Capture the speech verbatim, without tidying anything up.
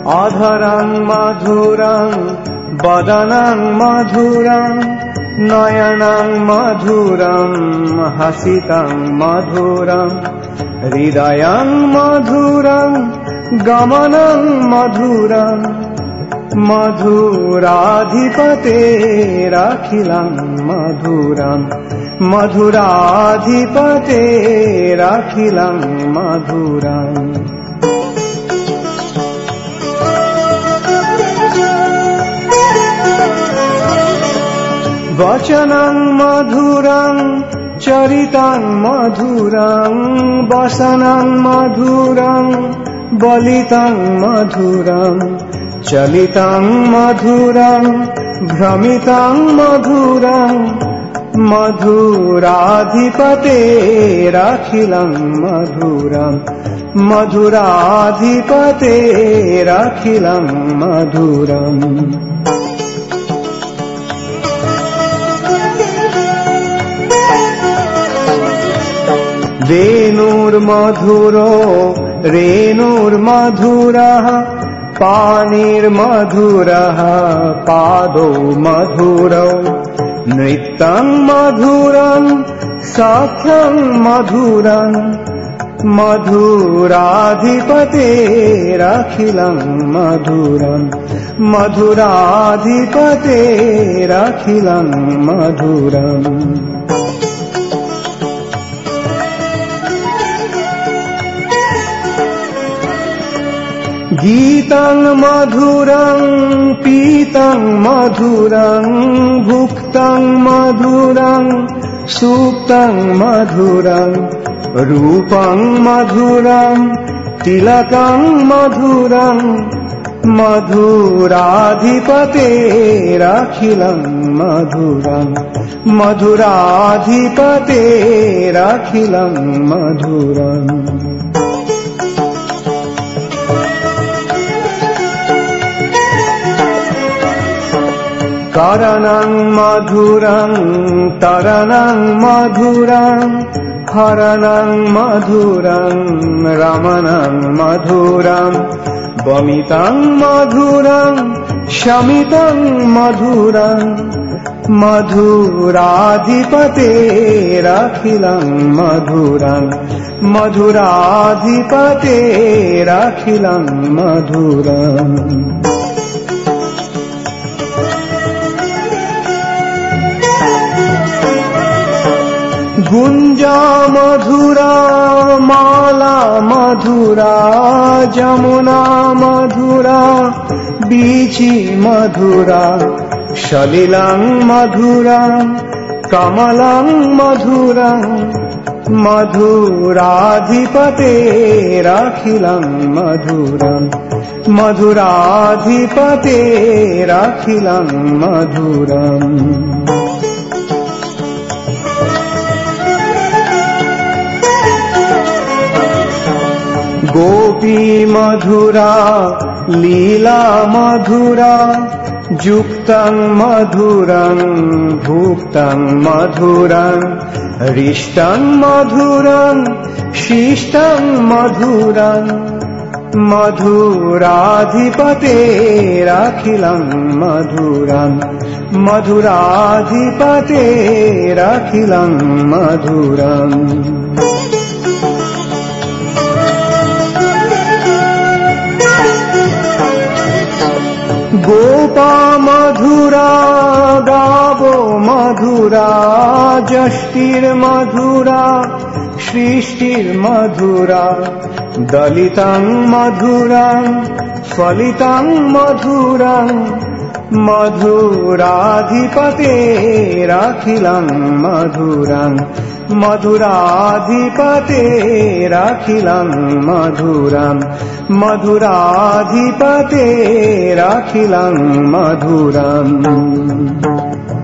अधरं मधुरं वदनं मधुरं नयनं मधुरं हसितं मधुरं हृदयं मधुरं गमनं मधुरं मधुराधिपतेरखिलं मधुरं मधुराधिपतेरखिलं मधुरम् वचनं मधुरं चरितं मधुरं वसनं मधुरं बलितं मधुरं चलितं मधुरं भ्रमितं मधुरं मधुराधिपतेरखिलं मधुरं मधुराधिपतेरखिलं मधुरम् वेणुर्मधुरो रेणुर्मधुरः पाणिर्मधुरः पादौ मधुरौ नृत्यं मधुरं सख्यं मधुरं मधुराधिपतेरखिलं मधुरं मधुराधिपतेरखिलं मधुरम् गीतं मधुरं पीतं मधुरं भुक्तं मधुरं सूक्तं मधुरं रूपं मधुरं तिलकं मधुरं मधुराधिपतेरखिलं मधुरं मधुराधिपतेरखिलं मधुरम् करणं मधुरं तरणं मधुरं हरणं मधुरं रमणं मधुरं वमितं मधुरं शमितं मधुरं मधुराधिपतेरखिलं मधुरं मधुराधिपतेरखिलं मधुरम् गुंजा मधुरा माला मधुरा जमुना मधुरा बीची मधुरा सलिलं मधुरं कमलं मधुरं मधुराधिपतेरखिलं मधुरं मधुराधिपतेरखिलं मधुरम् गोपी मधुरा लीला मधुरा जुक्तं मधुरं भुक्तं मधुरं हृष्टं मधुरं शिष्टं मधुरं मधुराधिपतेरखिलं मधुरं मधुराधिपतेरखिलं मधुरम् गोपा मधुरा गावो मधुरा जष्टिर्मधुरा सृष्टिर्मधुरा दलितं मधुरं फलितं मधुरं मधुराधिपतेरखिलं मधुरं मधुराधिपतेरखिलं मधुरं मधुराधिपतेरखिलं मधुरम्।